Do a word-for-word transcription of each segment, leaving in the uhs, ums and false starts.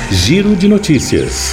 Giro de Notícias.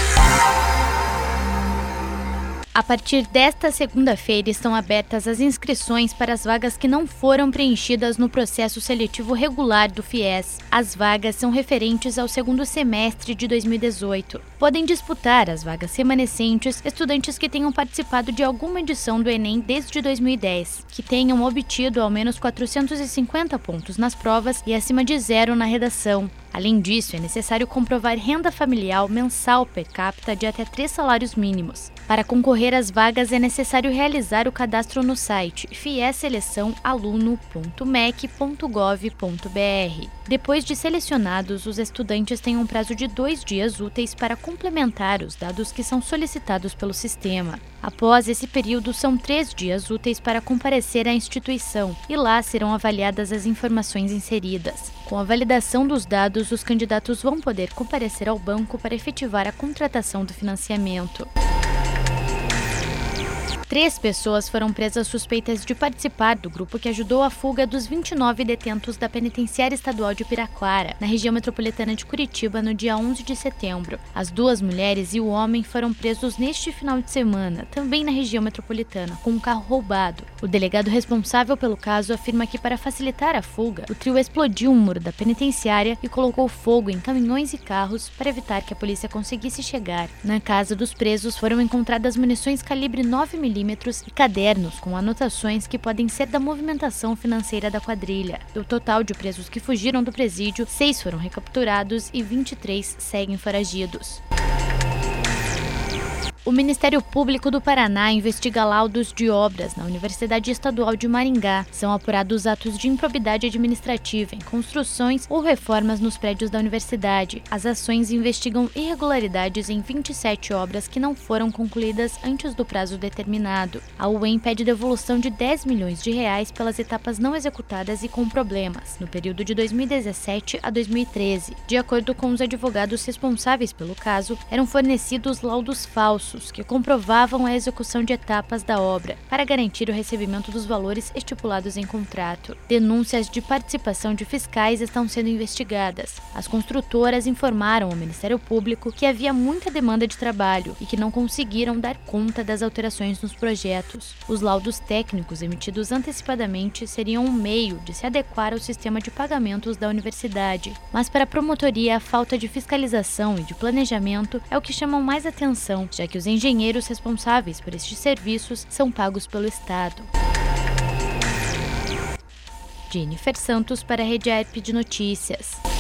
A partir desta segunda-feira estão abertas as inscrições para as vagas que não foram preenchidas no processo seletivo regular do FIES. As vagas são referentes ao segundo semestre de dois mil e dezoito. Podem disputar as vagas remanescentes estudantes que tenham participado de alguma edição do Enem desde dois mil e dez, que tenham obtido ao menos quatrocentos e cinquenta pontos nas provas e acima de zero na redação. Além disso, é necessário comprovar renda familiar mensal per capita de até três salários mínimos. Para concorrer às vagas, é necessário realizar o cadastro no site fies seleção aluno ponto mec ponto gov ponto br. Depois de selecionados, os estudantes têm um prazo de dois dias úteis para complementar os dados que são solicitados pelo sistema. Após esse período, são três dias úteis para comparecer à instituição e lá serão avaliadas as informações inseridas. Com a validação dos dados, os candidatos vão poder comparecer ao banco para efetivar a contratação do financiamento. Três pessoas foram presas suspeitas de participar do grupo que ajudou a fuga dos vinte e nove detentos da Penitenciária Estadual de Piraquara, na região metropolitana de Curitiba, no dia onze de setembro. As duas mulheres e o homem foram presos neste final de semana, também na região metropolitana, com um carro roubado. O delegado responsável pelo caso afirma que, para facilitar a fuga, o trio explodiu um muro da penitenciária e colocou fogo em caminhões e carros para evitar que a polícia conseguisse chegar. Na casa dos presos foram encontradas munições calibre nove milímetros e cadernos com anotações que podem ser da movimentação financeira da quadrilha. Do total de presos que fugiram do presídio, seis foram recapturados e vinte e três seguem foragidos. O Ministério Público do Paraná investiga laudos de obras na Universidade Estadual de Maringá. São apurados atos de improbidade administrativa em construções ou reformas nos prédios da universidade. As ações investigam irregularidades em vinte e sete obras que não foram concluídas antes do prazo determinado. A U E M pede devolução de dez milhões de reais pelas etapas não executadas e com problemas, no período de dois mil e dezessete a dois mil e treze. De acordo com os advogados responsáveis pelo caso, eram fornecidos laudos falsos que comprovavam a execução de etapas da obra, para garantir o recebimento dos valores estipulados em contrato. Denúncias de participação de fiscais estão sendo investigadas. As construtoras informaram ao Ministério Público que havia muita demanda de trabalho e que não conseguiram dar conta das alterações nos projetos. Os laudos técnicos emitidos antecipadamente seriam um meio de se adequar ao sistema de pagamentos da universidade. Mas para a promotoria, a falta de fiscalização e de planejamento é o que chamam mais atenção, já que os Os engenheiros responsáveis por estes serviços são pagos pelo Estado. Jennifer Santos para a Rede A R P de Notícias.